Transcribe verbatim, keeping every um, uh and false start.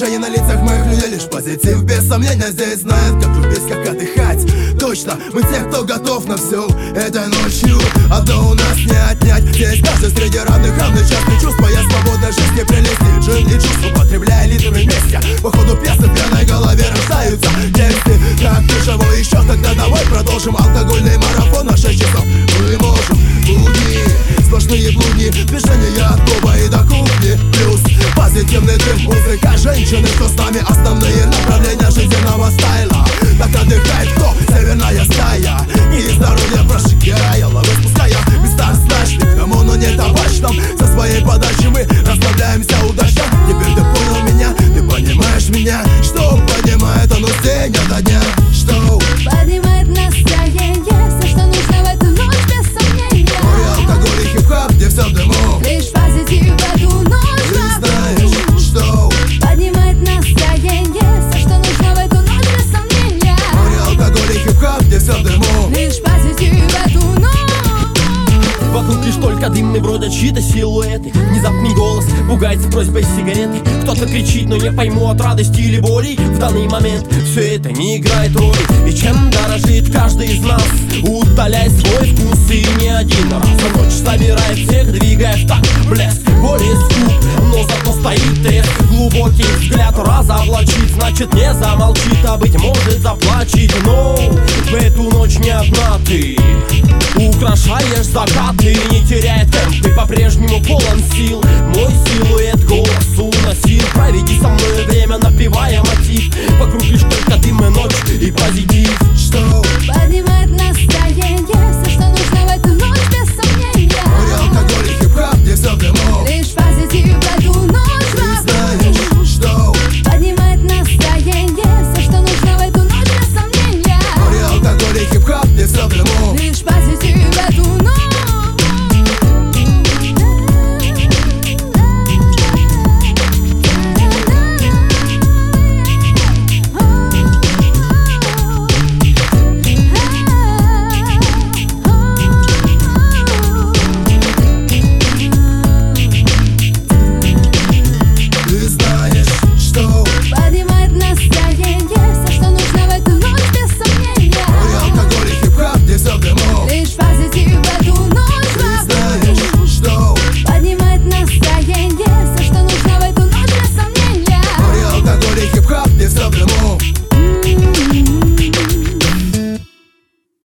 выражение на лицах моих людей лишь позитив, без сомнения. Здесь знают, как любить, как отдыхать. Точно, мы те, кто готов на всю этой ночью. Одно у нас не отнять. Здесь каждый среди равных, равный частный чувства. Я свободной жизни прелести, джин и чувств употребляя литрами вместе. По ходу пьесы в пьяной голове рождаются тексты. Так, ты чего еще? Тогда давай продолжим алкогольный марафон на шесть часов. Мы можем будни, сплошные блудни, движения от клуба и до кухни. Плюс позитивный дым, музыка, женщины, кто с нами. Основные направления жизненного стайла. Так отдыхает кто? Северная стая. И здоровье прожигая, лавы спуская места страшных. Кому, но не табачном. Со своей подачи мы расслабляемся удачно. Теперь ты понял меня, ты понимаешь меня. Что поднимает оно с день ото дня? Что поднимает настроение, все, что нужно в эту ночь, без сомнения. Море, алкоголь и хип-хоп, где все в дыму. Лишь позитив в эту ночь. Ты знаешь, что поднимает настроение, все, что нужно в эту ночь, без сомнения. Море, алкоголь и хип-хоп, где все в дыму. Лишь позитив в эту ночь. Вокруг лишь только дым, и бродят чьи-то силуэты. Внезапный голос пугает с просьбой сигареты. Кто-то кричит, но не пойму, от радости или боли. В данный момент все это не играет роли. И чем дорожит каждый из нас, удаляя свой вкус и не один раз. А ночь собирает всех, двигая в такт блеск. Более скуп, но зато стоит тест. Глубокий взгляд разоблачит, значит не замолчит, а быть может заплачет. Но в эту ночь не одна ты украшаешь закаты, не теряя темп, ты по-прежнему полон сил. Мой силуэт голос уносил. Проведи со мной время, напевая мотив. Вокруг лишь только дым и ночь и позитив.